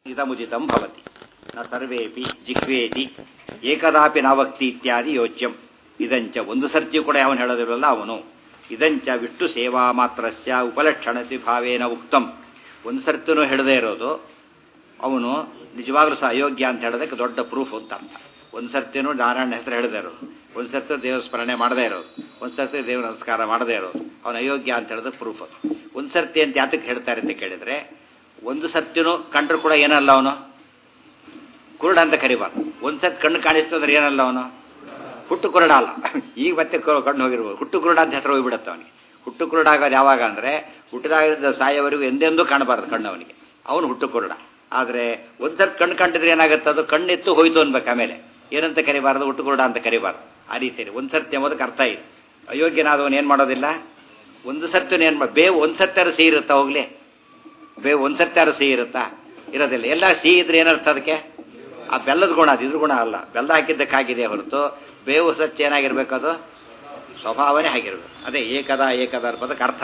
ಇದಮುಚಿತಂ ಭವತಿ ನ ಸರ್ವೇಪಿ ಜಿಹ್ವೇತಿ ಏಕದಾಪಿ ನಾವಕ್ತಿ ಇತ್ಯಾದಿ ಯೋಚ್ಯಂ. ಇದಂಚ ಒಂದು ಸರ್ತಿಯೂ ಕೂಡ ಅವನು ಹೇಳೋದಿರಲ್ಲ ಅವನು. ಇದಂಚ ವಿಷ್ಣು ಸೇವಾ ಮಾತ್ರಸ್ಯ ಉಪಲಕ್ಷಣತಿ ಭಾವೇನ ಉಕ್ತಂ. ಒಂದು ಸರ್ತಿನೂ ಹೇಳದೇ ಇರೋದು ಅವನು ನಿಜವಾಗ್ಲೂ ಸಹ ಅಯೋಗ್ಯ ಅಂತ ಹೇಳೋದಕ್ಕೆ ದೊಡ್ಡ ಪ್ರೂಫ್ ಅಂತ ಅರ್ಥ. ಒಂದು ಸರ್ತಿನೂ ನಾರಾಯಣ ಹೆಸರು ಹೇಳದೇ ಇರೋದು, ಒಂದು ಸರ್ತಿ ದೇವ ಸ್ಮರಣೆ ಮಾಡದೇ ಇರೋದು, ಒಂದು ಸರ್ತಿ ದೇವ ನಮಸ್ಕಾರ ಮಾಡದೇ ಇರೋದು ಅವನು ಅಯೋಗ್ಯ ಅಂತ ಹೇಳೋದಕ್ಕೆ ಪ್ರೂಫ್ ಅದು. ಒಂದು ಸರ್ತಿ ಅಂತ ಯಾತಕ್ಕೆ ಹೇಳ್ತಾರೆ ಅಂತ ಕೇಳಿದರೆ, ಒಂದು ಸರ್ತಿನೂ ಕಂಡ್ರು ಕೂಡ ಏನಲ್ಲ ಅವನು ಕುರುಡ ಅಂತ ಕರಿಬಾರ್ದು. ಒಂದು ಸರ್ತಿ ಕಣ್ಣು ಕಾಣಿಸ್ತಂದ್ರೆ ಏನಲ್ಲ ಅವನು ಹುಟ್ಟು ಕುರುಡ ಅಲ್ಲ. ಈಗ ಮತ್ತೆ ಕಣ್ಣು ಹೋಗಿರ್ಬೋದು, ಹುಟ್ಟು ಕುರುಡ ಅಂತ ಹೆಸರು ಹೋಗಿಬಿಡುತ್ತೆ ಅವನಿಗೆ. ಹುಟ್ಟು ಕುರುಡ ಆಗೋದು ಯಾವಾಗ ಅಂದರೆ ಹುಟ್ಟಿದಾಗಿದ್ದ ಸಾಯವರೆಗೂ ಎಂದೆಂದೂ ಕಾಣಬಾರ್ದು ಕಣ್ಣು ಅವನಿಗೆ, ಅವನು ಹುಟ್ಟು ಕುರುಡ. ಆದರೆ ಒಂದು ಸರ್ತಿ ಕಣ್ಣು ಕಂಡಿದ್ರೆ ಏನಾಗುತ್ತೆ, ಅದು ಕಣ್ಣೆತ್ತು ಹೋಯ್ತು ಅನ್ಬೇಕು. ಆಮೇಲೆ ಏನಂತ ಕರಿಬಾರ್ದು, ಹುಟ್ಟು ಕುರುಡ ಅಂತ ಕರಿಬಾರ್ದು. ಆ ರೀತಿಯಲ್ಲಿ ಒಂದು ಸರ್ತಿ ಎಂಬುದಕ್ಕೆ ಅರ್ಥ ಇದೆ. ಅಯೋಗ್ಯನಾದವನು ಏನು ಮಾಡೋದಿಲ್ಲ, ಒಂದು ಸರ್ತಿನ ಏನು ಮಾಡಿ ಬೇವು ಒಂದು ಸರ್ತಿಯಾರು ಸಿಹಿ ಇರುತ್ತಾ ಹೋಗ್ಲಿ, ಬೇವು ಒಂದು ಸರ್ತಿಯಾರು ಸಿಹಿ ಇರುತ್ತಾ, ಇರೋದಿಲ್ಲ. ಎಲ್ಲ ಸಿಹಿ ಇದ್ರೆ ಏನರ್ಥ ಅದಕ್ಕೆ, ಆ ಬೆಲ್ಲದ ಗುಣ ಅದು, ಇದ್ರ ಗುಣ ಅಲ್ಲ. ಬೆಲ್ಲ ಹಾಕಿದ್ದಕ್ಕಾಗಿದೆ ಹೊರತು ಬೇವು ಸತ್ಯ ಏನಾಗಿರ್ಬೇಕು, ಅದು ಸ್ವಭಾವನೇ ಆಗಿರ್ಬೇಕು. ಅದೇ ಏಕದ ಪದಕ್ಕೆ ಅರ್ಥ.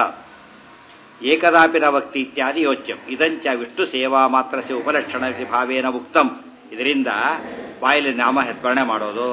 ಏಕದಾಪಿ ನವಕ್ತಿ ಇತ್ಯಾದಿ ಯೋಚ್ಯಂ. ಇದಂಚ ವಿಷ್ಣು ಸೇವಾ ಮಾತ್ರಸ್ಯ ಉಪಲಕ್ಷಣ ಭಾವೇನ ಉಕ್ತಂ. ಇದರಿಂದ ಬಾಯಲ್ಲಿ ನಾಮ ಸ್ಮರಣೆ ಮಾಡೋದು,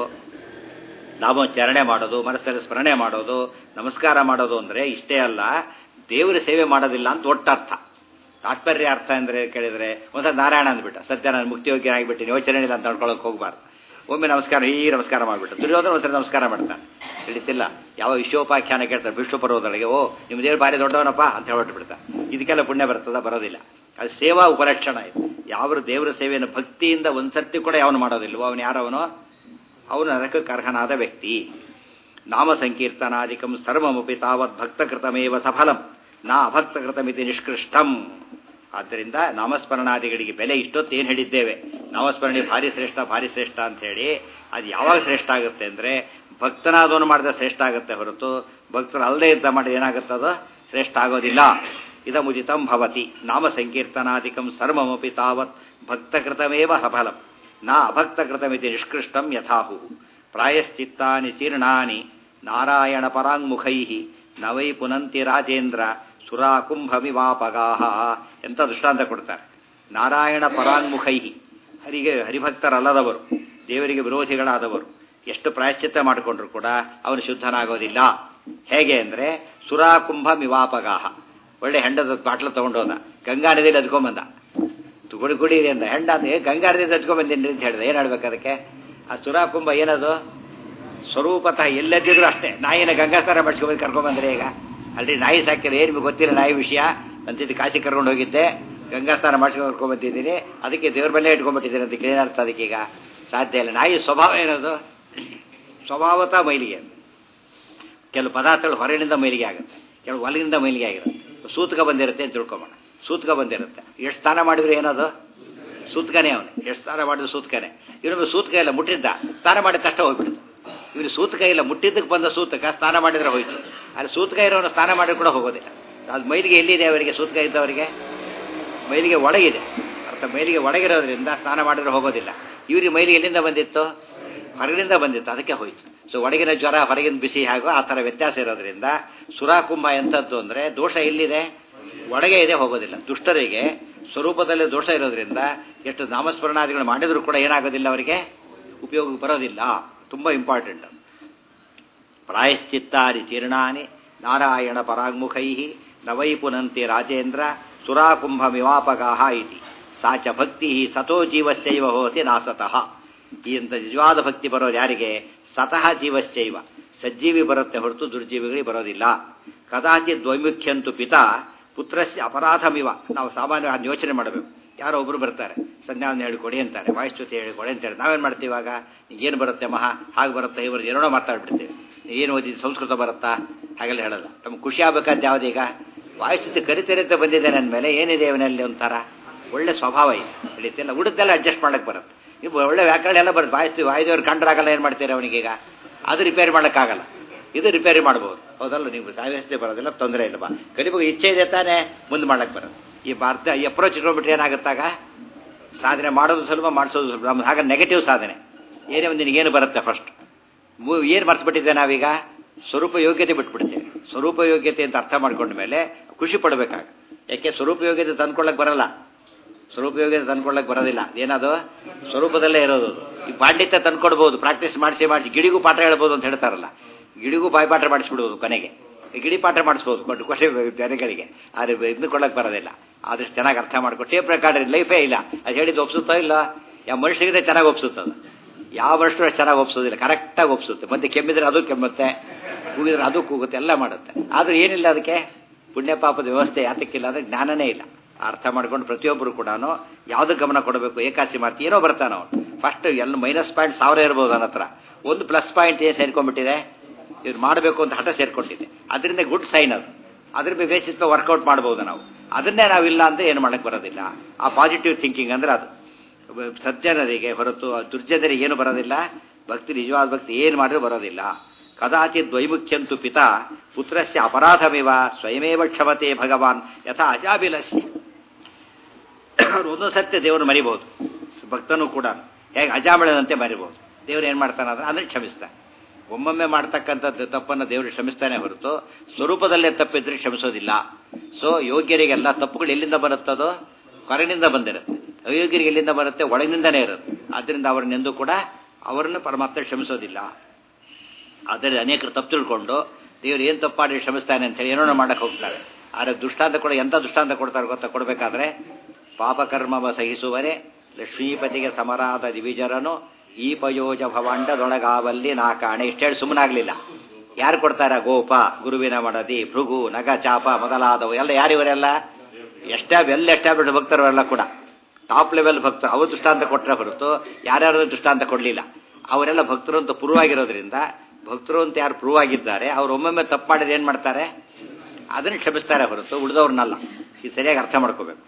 ನಾಮೋಚ್ಚಾರಣೆ ಮಾಡೋದು, ಮನಸ್ಸಲ್ಲಿ ಸ್ಮರಣೆ ಮಾಡೋದು, ನಮಸ್ಕಾರ ಮಾಡೋದು ಅಂದರೆ ಇಷ್ಟೇ ಅಲ್ಲ, ದೇವರ ಸೇವೆ ಮಾಡೋದಿಲ್ಲ ಅಂತ ಒಟ್ಟರ್ಥ. ತಾತ್ಪರ್ಯ ಅರ್ಥ ಅಂದರೆ ಕೇಳಿದರೆ ಒಂದ್ಸಲ ನಾರಾಯಣ ಅಂದ್ಬಿಟ್ಟ, ಸದ್ಯ ನಾನು ಮುಕ್ತಿಯೋಗ್ಯ ಆಗಿಬಿಟ್ಟಿನಿ, ಯೋಚನೆ ಇಲ್ಲ ಅಂತ ಹೇಳ್ಕೊಳಕ್ಕೆ ಹೋಗ್ಬಾರ್ದು. ಒಮ್ಮೆ ನಮಸ್ಕಾರ ಮಾಡಿಬಿಟ್ಟು ದುರ್ಯೋಧನ ಒಂದ್ಸಲ ನಮಸ್ಕಾರ ಮಾಡ್ತಾನೆ, ತಿಳಿತಿಲ್ಲ. ಯಾವ ವಿಶ್ವೋಪಾಖ್ಯಾನ ಕೇಳ್ತಾರೆ ವಿಷ್ಣು ಪರ್ವದೊಳಗೆ, ಓ ನಿಮ್ಮ ದೇವ್ರು ಭಾರಿ ದೊಡ್ಡವನಪ್ಪ ಅಂತ ಹೇಳ್ಬಿಡ್ತಾನೆ. ಇದಕ್ಕೆಲ್ಲ ಪುಣ್ಯ ಬರ್ತದ, ಬರೋದಿಲ್ಲ. ಅದು ಸೇವಾ ಉಪಲಕ್ಷಣ ಇದು. ಯಾವ ದೇವರ ಸೇವೆಯನ್ನು ಭಕ್ತಿಯಿಂದ ಒಂದ್ಸರ್ತಿ ಕೂಡ ಯಾವನು ಮಾಡೋದಿಲ್ವೋ ಅವನು ಯಾರವನೋ ಅವನು ನರಕಕ್ಕೆ ಅರ್ಹನಾದ ವ್ಯಕ್ತಿ. ನಾಮ ಸಂಕೀರ್ತನಾದಿಕಂ ಸರ್ವಮಪಿ ತಾವತ್ ಭಕ್ತಕೃತಮೇವ ಸಫಲಂ ನಾ ಅಭಕ್ತಕೃತಮಿತಿ ನಿಷ್ಕೃಷ್ಟಂ. ಆದ್ದರಿಂದ ನಾಮಸ್ಮರಣಾದಿಗಳಿಗೆ ಬೆಲೆ ಇಷ್ಟೊತ್ತು ಏನು ಹೇಳಿದ್ದೇವೆ, ನಾಮಸ್ಮರಣೆ ಭಾರಿ ಶ್ರೇಷ್ಠ ಅಂತ ಹೇಳಿ. ಅದು ಯಾವಾಗ ಶ್ರೇಷ್ಠ ಆಗುತ್ತೆ ಅಂದರೆ ಭಕ್ತನಾದವನು ಮಾಡಿದ ಶ್ರೇಷ್ಠ ಆಗುತ್ತೆ ಹೊರತು ಭಕ್ತರು ಅಲ್ಲದೆ ಇದ್ದ ಮಾಡಿದ ಏನಾಗುತ್ತೆ, ಅದು ಶ್ರೇಷ್ಠ ಆಗೋದಿಲ್ಲ. ಇದಮುಚಿತಂ ಭವತಿ ನಾಮ ಸಂಕೀರ್ತನಾದಿಕಂ ಸರ್ವಮಪಿ ತಾವತ್ ಭಕ್ತಕೃತಮೇವ ಸಫಲಂ ನಾ ಅಭಕ್ತಕೃತಮಿತಿ ನಿಷ್ಕೃಷ್ಟಂ ಯಥಾಹು. ಪ್ರಾಯಶ್ಚಿತ್ತಾನಿ ಚೀರ್ಣಾನಿ ನಾರಾಯಣ ಪರಾಂಗುಖೈ ನವೈ ಪುನಂತಿ ರಾಜೇಂದ್ರ ಸುರಾಕುಂಭಮಿವಾಪಗಾಹ. ಎಂಥ ದೃಷ್ಟಾಂತ ಕೊಡ್ತಾರೆ. ನಾರಾಯಣ ಪರಾಂಗುಖೈ, ಹರಿಭಕ್ತರಲ್ಲದವರು, ದೇವರಿಗೆ ವಿರೋಧಿಗಳಾದವರು ಎಷ್ಟು ಪ್ರಾಯಶ್ಚಿತ್ತ ಮಾಡಿಕೊಂಡ್ರು ಕೂಡ ಅವನು ಶುದ್ಧನಾಗೋದಿಲ್ಲ. ಹೇಗೆ ಅಂದರೆ ಸುರಾಕುಂಭಮಿವಾಪಗಾಹ. ಒಳ್ಳೆ ಹೆಂಡದ ಬಾಟ್ಲು ತಗೊಂಡೋದ, ಗಂಗಾ ನದಿಯಲ್ಲಿ ಹಚ್ಕೊಂಬಂದ, ಕುಡಿಯಿರಿ ಅಂತ. ಹೆಂಡ ಅಂತ ಗಂಗಾ ನದಿಯಲ್ಲಿ ಹಚ್ಕೊಂಬಂದಿನಿ ಅಂತ ಹೇಳಿದೆ. ಏನು ಹೇಳ್ಬೇಕು ಅದಕ್ಕೆ? ಆ ಸುರಾಕುಂಭ ಏನದು, ಸ್ವರೂಪತಃ ಎಲ್ಲದಿದ್ರು ಅಷ್ಟೇ. ನಾಯಿನ ಗಂಗಾಸ್ನಾನ ಮಾಡಿಸ್ಕೊಂಬಂದು ಕರ್ಕೊಂಬಂದ್ರೆ ಈಗ ಅಲ್ಲಿ ನಾಯಿ ಸಾಕಿದ್ರೆ ಏನು ಗೊತ್ತಿಲ್ಲ ನಾಯಿ ವಿಷಯ ಅಂತಿದ್ದು. ಕಾಶಿ ಕರ್ಕೊಂಡು ಹೋಗಿದ್ದೆ, ಗಂಗಾಸ್ನಾನ ಮಾಡಿಸ್ಕೊಂಡು ಕರ್ಕೊಂಡ್ಬಂದಿದ್ದೀನಿ, ಅದಕ್ಕೆ ದೇವ್ರ ಬಲ್ಲೇ ಇಟ್ಕೊಂಡ್ಬಿಟ್ಟಿದ್ದೀನಿ ಅಂತ ಏನರ್ಥ ಅದಕ್ಕೆ? ಈಗ ಸಾಧ್ಯ ಇಲ್ಲ. ನಾಯಿ ಸ್ವಭಾವ ಏನದು, ಸ್ವಭಾವತಃ ಮೈಲಿಗೆ. ಕೆಲವು ಪದಾರ್ಥಗಳು ಹೊರಗಿನಿಂದ ಮೈಲಿಗೆ ಆಗುತ್ತೆ, ಕೆಲವು ಒಳಗಿನಿಂದ ಮೈಲಿಗೆ ಆಗಿರುತ್ತೆ. ಸೂತಕ ಬಂದಿರುತ್ತೆ ಅಂತ ತಿಳ್ಕೊಂಬೋಣ. ಸೂತಕ ಬಂದಿರುತ್ತೆ, ಎಷ್ಟು ಸ್ನಾನ ಮಾಡಿದ್ರೆ ಏನದು ಸೂತಕನೇ. ಅವನು ಎಷ್ಟು ಸ್ನಾನ ಮಾಡಿದ್ರು ಸೂತಕನೇ. ಇವನು ಸೂತಕ ಇಲ್ಲ, ಮುಟ್ಟಿದ್ದ, ಸ್ನಾನ ಮಾಡಿದ ತಕ್ಷಣ ಹೋಗ್ಬಿಡ್ತು. ಇವನು ಸೂತಕ ಇಲ್ಲ, ಮುಟ್ಟಿದ್ದಕ್ಕೆ ಬಂದ ಸೂತಕ, ಸ್ನಾನ ಮಾಡಿದ್ರೆ ಹೋಯ್ತು. ಅಲ್ಲಿ ಸೂತಕ ಇರೋನು ಸ್ನಾನ ಮಾಡಿ ಕೂಡ ಹೋಗೋದಿಲ್ಲ. ಅದು ಮೈಲಿಗೆ ಎಲ್ಲಿದೆ ಅವರಿಗೆ? ಸೂತಕ ಇದ್ದವರಿಗೆ ಮೈಲಿಗೆ ಒಳಗಿದೆ. ಅರ್ಥ, ಮೈಲಿಗೆ ಒಳಗಿರೋದ್ರಿಂದ ಸ್ನಾನ ಮಾಡಿದ್ರೆ ಹೋಗೋದಿಲ್ಲ. ಇವರಿಗೆ ಮೈಲಿಗೆ ಎಲ್ಲಿಂದ ಬಂದಿತ್ತು? ಹೊರಗಿನಿಂದ ಬಂದಿತ್ತು, ಅದಕ್ಕೆ ಹೋಯ್ತು. ಸೊ ಒಳಗಿನ ಜ್ವರ ಹೊರಗಿನ ಬಿಸಿ ಹಾಗೂ ಆ ಥರ ವ್ಯತ್ಯಾಸ ಇರೋದ್ರಿಂದ ಸುರಾಕುಂಭ ಎಂಥದ್ದು ಅಂದರೆ ದೋಷ ಎಲ್ಲಿದೆ? ಒಳಗೆ ಇದೆ, ಹೋಗೋದಿಲ್ಲ. ದುಷ್ಟರಿಗೆ ಸ್ವರೂಪದಲ್ಲಿ ದೋಷ ಇರೋದ್ರಿಂದ ಎಷ್ಟು ನಾಮಸ್ಮರಣಾದಿಗಳು ಮಾಡಿದರೂ ಕೂಡ ಏನಾಗೋದಿಲ್ಲ, ಅವರಿಗೆ ಉಪಯೋಗ ಬರೋದಿಲ್ಲ. ತುಂಬ ಇಂಪಾರ್ಟೆಂಟ್. ಪ್ರಾಯಶ್ಚಿತ್ತಾನಿ ಚೀರ್ಣಾನಿ ನಾರಾಯಣ ಪರಾಂಗುಖೈ ನವೈ ಪುನಂತಿ ರಾಜೇಂದ್ರ ಸುರಾಕುಂಭಮಿವಾಪಗಾಹ ಇತಿ ಸಾ ಚ ಭಕ್ತಿ ಸತೋ ಜೀವಶ್ಚೈವ ಹೋತಿ ನಾಸತಃ. ಈ ಅಂತ ನಿಜವಾದ ಭಕ್ತಿ ಬರೋದು ಯಾರಿಗೆ? ಸತಃ ಜೀವಶ್ಚೈವ, ಸಜ್ಜೀವಿ ಬರುತ್ತೆ ಹೊರತು ದುರ್ಜೀವಿಗಳಿಗೆ ಬರೋದಿಲ್ಲ. ಕದಾಚಿತ್ ದ್ವೈಮುಖ್ಯಂತು ಪಿತಾ ಪುತ್ರಸ್ಯ ಅಪರಾಧಮಿವ. ನಾವು ಸಾಮಾನ್ಯವಾಗಿ ಯೋಚನೆ ಮಾಡಬೇಕು. ಯಾರೋ ಒಬ್ರು ಬರ್ತಾರೆ, ಸಂಜ್ಞಾನ ಹೇಳಿಕೊಡಿ ಅಂತಾರೆ, ವಾಯುಸ್ತುತಿ ಹೇಳಿಕೊಡಿ ಅಂತಾರೆ. ನಾವೇನು ಮಾಡ್ತೀವಿ ಇವಾಗ? ಏನು ಬರುತ್ತೆ ಮಹಾ, ಹಾಗೆ ಬರುತ್ತೆ, ಇವರು ಏನೋ ಮಾತಾಡ್ಬಿಡ್ತೀವಿ. ಏನು ಓದಿದ್ದು, ಸಂಸ್ಕೃತ ಬರುತ್ತಾ, ಹಾಗೆಲ್ಲ ಹೇಳಲ್ಲ. ನಮ್ಗೆ ಖುಷಿ ಆಗ್ಬೇಕಾದ ಯಾವುದೀಗ? ವಾಯುಸ್ತುತಿ ಕರಿತರಿತ ಬಂದಿದೆ ನನ್ನ ಮೇಲೆ, ಏನಿದೆ ಅವನಲ್ಲಿ ಒಂಥರ ಒಳ್ಳೆ ಸ್ವಭಾವ ಇದೆ, ಹಿಡಿತಿಲ್ಲ. ಉಳಿದೆಲ್ಲ ಅಡ್ಜಸ್ಟ್ ಮಾಡಕ್ಕೆ ಬರುತ್ತೆ. ನೀವು ಒಳ್ಳೆ ವ್ಯಾಕರಣ ಎಲ್ಲ ಬರುತ್ತೆ. ವಾಯುದೇವ್ರು ಕಂಡ್ರಾಗಲ್ಲ, ಏನು ಮಾಡ್ತೀರಾ ಅವನಿಗೀಗ? ಅದು ರಿಪೇರಿ ಮಾಡೋಕ್ಕಾಗಲ್ಲ, ಇದು ರಿಪೇರಿ ಮಾಡ್ಬೋದು. ಹೌದಲ್ಲ? ನೀವು ಸಾವ್ಯಸ್ಥೆ ಬರೋದಿಲ್ಲ, ತೊಂದರೆ ಇಲ್ಲವಾ? ಕಲಿಬೇಕು ಇಚ್ಛೆ ಇದೆ ತಾನೇ, ಮುಂದೆ ಮಾಡಕ್ಕೆ ಬರೋದು. ಈ ಭಾರತ ಈ ಅಪ್ರೋಚ್ ಇಟ್ಕೊಂಡ್ಬಿಟ್ರೆ ಏನಾಗುತ್ತಾಗ ಸಾಧನೆ ಮಾಡೋದು ಸುಲಭ, ಮಾಡಿಸೋದು ಸುಲಭ. ನಮ್ದು ಹಾಗೆ ನೆಗೆಟಿವ್ ಸಾಧನೆ. ಏನೇ ಒಂದು ನಿನಗೇನು ಬರುತ್ತೆ ಫಸ್ಟ್ ಏನು ಮರ್ತ್ಬಿಟ್ಟಿದ್ದೆ ನಾವೀಗ? ಸ್ವರೂಪ ಯೋಗ್ಯತೆ ಬಿಟ್ಬಿಡ್ತೇವೆ. ಸ್ವರೂಪ ಯೋಗ್ಯತೆ ಅಂತ ಅರ್ಥ ಮಾಡ್ಕೊಂಡ ಮೇಲೆ ಖುಷಿ ಪಡಬೇಕಾಗ. ಯಾಕೆ? ಸ್ವರೂಪ ಯೋಗ್ಯತೆ ತಂದ್ಕೊಳ್ಳಕ್ಕೆ ಬರಲ್ಲ. ಸ್ವರೂಪ ಯೋಗ್ಯತೆ ತಂದ್ಕೊಳ್ಳಕ್ಕೆ ಬರೋದಿಲ್ಲ. ಏನದು ಸ್ವರೂಪದಲ್ಲೇ ಇರೋದು. ಈ ಪಾಂಡಿತ್ಯ ತಂದ್ಕೊಡ್ಬೋದು, ಪ್ರಾಕ್ಟೀಸ್ ಮಾಡಿಸಿ ಗಿಡಿಗೂ ಪಾಠ ಹೇಳ್ಬೋದು ಅಂತ ಹೇಳ್ತಾರಲ್ಲ, ಗಿಡಿಗೂ ಬಾಯ್ಪಾಠ ಮಾಡಿಸ್ಬಿಡ್ಬೋದು ಕೊನೆಗೆ. ಗಿಡಿ ಪಾಠ ಮಾಡಿಸ್ಬೋದು ಕೊಟ್ಟೆ ಜನಗಳಿಗೆ, ಆದರೆ ಇದ್ಕೊಳ್ಳಕ್ಕೆ ಬರೋದಿಲ್ಲ. ಆದಷ್ಟು ಚೆನ್ನಾಗಿ ಅರ್ಥ ಮಾಡ್ಕೊಟ್ಟು ಟೇಪ್ ರೆಕಾರ್ಡ್ ಲೈಫೇ ಇಲ್ಲ. ಅದು ಹೇಳಿದ್ದು ಒಪ್ಸುತ್ತೋ ಇಲ್ಲ, ಯಾವ ಮನುಷ್ಯರಿಗೆ ಚೆನ್ನಾಗಿ ಒಪ್ಸುತ್ತದು, ಯಾವ ಮನುಷ್ಯರು ಅಷ್ಟು ಚೆನ್ನಾಗಿ ಒಪ್ಸೋದಿಲ್ಲ, ಕರೆಕ್ಟಾಗಿ ಒಪ್ಸುತ್ತೆ. ಮತ್ತೆ ಕೆಮ್ಮಿದ್ರೆ ಅದು ಕೆಮ್ಮುತ್ತೆ, ಕೂಗಿದ್ರೆ ಅದು ಕೂಗುತ್ತೆ, ಎಲ್ಲ ಮಾಡುತ್ತೆ. ಆದರೂ ಏನಿಲ್ಲ ಅದಕ್ಕೆ ಪುಣ್ಯ ಪಾಪದ ವ್ಯವಸ್ಥೆ ಯಾತಕ್ಕಿಲ್ಲ ಅಂದರೆ ಜ್ಞಾನನೇ ಇಲ್ಲ. ಅರ್ಥ ಮಾಡ್ಕೊಂಡು ಪ್ರತಿಯೊಬ್ಬರು ಕೂಡ ಯಾವುದಕ್ಕೆ ಗಮನ ಕೊಡಬೇಕು. ಏಕಾಸಿ ಮಾಡ್ತಿ ಏನೋ ಬರ್ತಾನೆ ಅವನು ಫಸ್ಟ್ ಎಲ್ಲ -1000 ಇರ್ಬೋದು ಅವನ ಹತ್ರ, ಒಂದು +ಪಾಯಿಂಟ್ ಏನು ಸೇರ್ಕೊಂಡ್ಬಿಟ್ಟಿದೆ, ಇದು ಮಾಡಬೇಕು ಅಂತ ಹಠ ಸೇರ್ಕೊಂಡಿದೆ. ಅದರಿಂದ ಗುಡ್ ಸೈನ್ ಅದು. ಅದ್ರ ಬೇಸಿಸ್ ಮೇಲೆ ವರ್ಕೌಟ್ ಮಾಡ್ಬೋದು ನಾವು. ಅದನ್ನೇ ನಾವಿಲ್ಲ ಅಂತ ಏನು ಮಾಡಕ್ಕೆ ಬರೋದಿಲ್ಲ. ಆ ಪಾಸಿಟಿವ್ ಥಿಂಕಿಂಗ್ ಅಂದ್ರೆ ಅದು ಸಜ್ಜನರಿಗೆ ಹೊರತು ದುರ್ಜನರಿಗೆ ಏನು ಬರೋದಿಲ್ಲ. ಭಕ್ತಿ ನಿಜವಾದ ಭಕ್ತಿ ಏನು ಮಾಡಿದ್ರೂ ಬರೋದಿಲ್ಲ. ಕದಾಚಿತ್ ವೈಮುಖ್ಯಂತು ಪಿತಾ ಪುತ್ರಸ್ಯ ಅಪರಾಧಮಿವ ಸ್ವಯಮೇವ ಕ್ಷಮತೆ ಭಗವಾನ್ ಯಥಾ ಅಜಾಭಿಲಸ್ಯ. ಅವ್ರು ಒಂದೊಂದು ಸತ್ಯ ದೇವರು ಮರಿಬಹುದು, ಭಕ್ತನೂ ಕೂಡ ಹೇಗೆ ಅಜಾಮಿಳದಂತೆ ಮರಿಬಹುದು. ದೇವರು ಏನು ಮಾಡ್ತಾನೆ ಅಂದ್ರೆ ಕ್ಷಮಿಸ್ತಾನೆ. ಒಮ್ಮೊಮ್ಮೆ ಮಾಡ್ತಕ್ಕಂಥದ್ದು ತಪ್ಪನ್ನು ದೇವರು ಕ್ಷಮಿಸ್ತಾನೆ ಹೊರತು ಸ್ವರೂಪದಲ್ಲೇ ತಪ್ಪಿದ್ರೆ ಕ್ಷಮಿಸೋದಿಲ್ಲ. ಸೊ ಯೋಗ್ಯರಿಗೆಲ್ಲ ತಪ್ಪುಗಳು ಎಲ್ಲಿಂದ ಬರುತ್ತದೋ ಹೊರಗಿನಿಂದ ಬಂದಿರುತ್ತೆ, ಅಯೋಗ್ಯರಿಗೆ ಎಲ್ಲಿಂದ ಬರುತ್ತೆ ಒಳಗಿನಿಂದನೇ ಇರುತ್ತೆ. ಆದ್ದರಿಂದ ಅವರನ್ನೆಂದೂ ಕೂಡ ಅವರನ್ನು ಪರಮಾತ್ಮ ಕ್ಷಮಿಸೋದಿಲ್ಲ. ಆದರೆ ಅನೇಕರು ತಪ್ಪು ತಿಳ್ಕೊಂಡು ದೇವರು ಏನು ತಪ್ಪು ಮಾಡಿ ಕ್ಷಮಿಸ್ತಾನೆ ಅಂತೇಳಿ ಏನೋ ಮಾಡಕ್ಕೆ ಹೋಗ್ತಾರೆ. ಆದರೆ ದೃಷ್ಟಾಂತ ಕೂಡ ಎಂಥ ದೃಷ್ಟಾಂತ ಕೊಡ್ತಾರೆ ಗೊತ್ತಾ? ಕೊಡಬೇಕಾದ್ರೆ ಪಾಪಕರ್ಮವ ಸಹಿಸುವರೆ ಲಕ್ಷ್ಮೀಪತಿಗೆ ಸಮರಾದ ದಿವಿಜರನು ಈ ಪಯೋಜ ಭವಾಂಡದೊಳಗಾವಲ್ಲಿ ನಾ ಕಾಣೆ. ಇಷ್ಟು ಹೇಳಿ ಸುಮ್ಮನಾಗಲಿಲ್ಲ. ಯಾರು ಕೊಡ್ತಾರ? ಗೋಪ, ಗುರುವಿನ ಮಡದಿ, ಭೃಗು, ನಗ, ಚಾಪ ಮೊದಲಾದವು ಎಲ್ಲ ಯಾರಿವರೆಲ್ಲ ಎಸ್ಟಾಬ್ಲಿಷ್ಡ್ ಭಕ್ತರವರೆಲ್ಲ ಕೂಡ ಟಾಪ್ ಲೆವೆಲ್ ಭಕ್ತರು. ಅವರು ದೃಷ್ಟಾಂತ ಕೊಟ್ಟರೆ ಹೊರತು ಯಾರ್ಯಾರು ದೃಷ್ಟಾಂತ ಕೊಡಲಿಲ್ಲ. ಅವರೆಲ್ಲ ಭಕ್ತರು ಅಂತ ಪ್ರೂವ್ ಆಗಿರೋದ್ರಿಂದ, ಭಕ್ತರು ಅಂತ ಯಾರು ಪ್ರೂವ್ ಆಗಿದ್ದಾರೆ ಅವರು ಒಮ್ಮೊಮ್ಮೆ ತಪ್ಪು ಮಾಡಿದ್ರೆ ಏನು ಮಾಡ್ತಾರೆ? ಅದನ್ನು ಕ್ಷಮಿಸ್ತಾರೆ ಹೊರತು ಉಳಿದವ್ರನ್ನಲ್ಲ. ಇದು ಸರಿಯಾಗಿ ಅರ್ಥ ಮಾಡ್ಕೋಬೇಕು.